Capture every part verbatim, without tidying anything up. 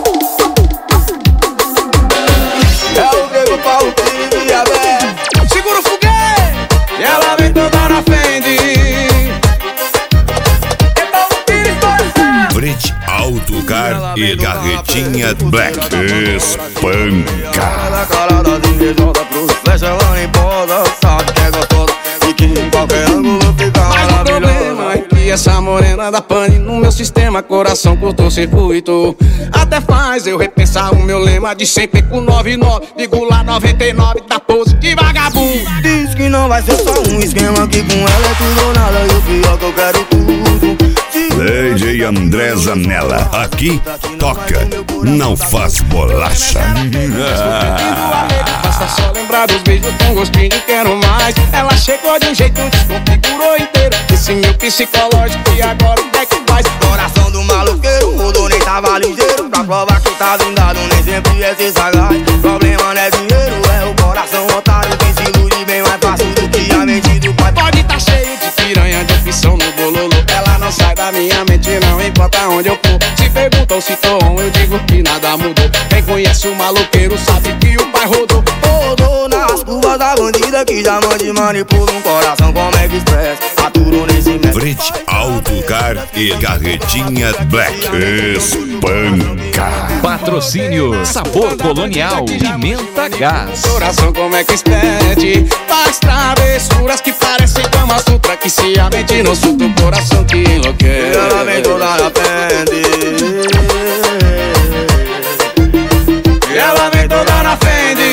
É o Grego, Paulo, Clive e a Bé. Segura o foguete, e ela vem toda na frente. Frit Autocar e Carretinha Black espanca. Ela cara das invejosas pros flecha, ela nem posa. Sabe que é gostosa e que em qualquer ângulo fica maravilhosa. Mas o problema é que essa morena da pane no meu sistema, coração curto-circuito. Até faz eu repensar o meu lema de sempre com noventa e nove, digo lá noventa e nove da pose de vagabundo. Diz que não vai ser só um esquema, que com ela é tudo ou nada, e o pior que eu quero tudo. D J André Zanella, aqui toca, não faz bolacha. Basta só lembrar dos beijos com gostinho de quero mais. Ela chegou de um jeito, desconfigurou inteiro esse meu psicológico, e agora o que é que faz? Coração do maloqueiro, mudou, nem tava ligeiro. Pra provar que tá blindado, nem sempre é ser sagaz. Problema não é dinheiro, é o coração otário. Tem se ilude bem mais fácil do que a mente do pai. Pode tá cheio de piranha, de opção no bololô. Ela não sai da minha mente, não importa onde eu for. Se perguntam se tô on, eu digo que nada mudou. Quem conhece o maloqueiro sabe que o pai rodou. Rodou nas curvas da bandida, que já mande manipula um coração como é que express. Aturou nesse método. Frit Autocar e Carretinha Black espanca. Patrocínio Sabor Colonial, Pimenta Gás. Coração como é que expede, faz travessuras que parecem Kama Sutra, que se a mente não surta o coração que enlouquece. Ela vem toda na frente, ela vem toda na frente,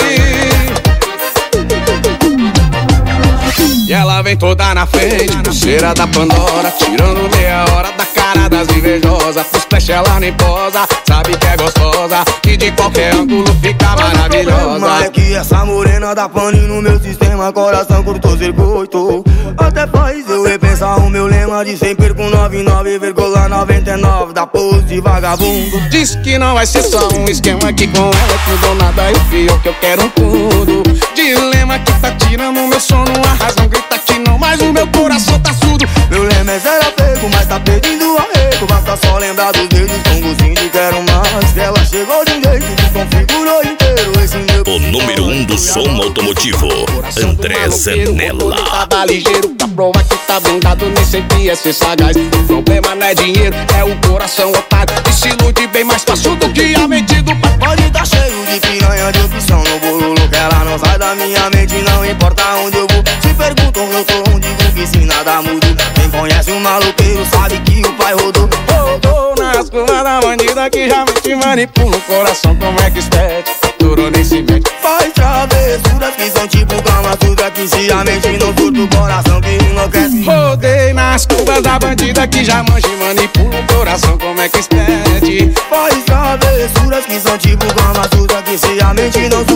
e ela vem toda na frente. Pulseira da Pandora, tirando meia hora da cara das invejosas. Pros flash ela nem posa, sabe que é gostosa, que de qualquer ângulo fica maravilhosa. Mas é que essa morena da pane no meu sistema, coração curto-circuito. Até faz eu repensar o meu lema de sempre com noventa e nove vírgula noventa e nove da pose de vagabundo. Diz que não vai ser só um esquema, que com ela é tudo ou nada, e o pior que eu quero um tudo. Dilema que tá tirando meu sono, a razão grita que não, mas o meu coração tá surdo. Meu lema é zero apego, mas tá pedindo arrego. Basta só lembrar dos dedos com gostinho de quero mais. Ela chegou de um jeito, desconfigurou inteiro esse meu. O número um do som automotivo, André Zanella. Tava ligeiro pra provar que tá blindado, nem sempre é ser sagaz. O problema não é dinheiro, é o coração otário, e se ilude bem mais fácil do que a mente do pai. Pode tá cheio de piranha, de opção no bololo, que ela não sai da minha mente, não importa onde eu vou. Se perguntam eu tô onde, digo que se nada muda. Quem conhece o maloqueiro sabe que o pai rodou. Rodou nas curvas da bandida, que já te manipula o coração como é que espete. Aturou nesse mente, faz travessuras que são tipo Kama Sutra, que se a mente não surta o coração que enlouquece. Rodei nas curvas da bandida, que já mancha e manipula o coração como é que espete. Faz travessuras que são tipo Kama Sutra, que se a mente não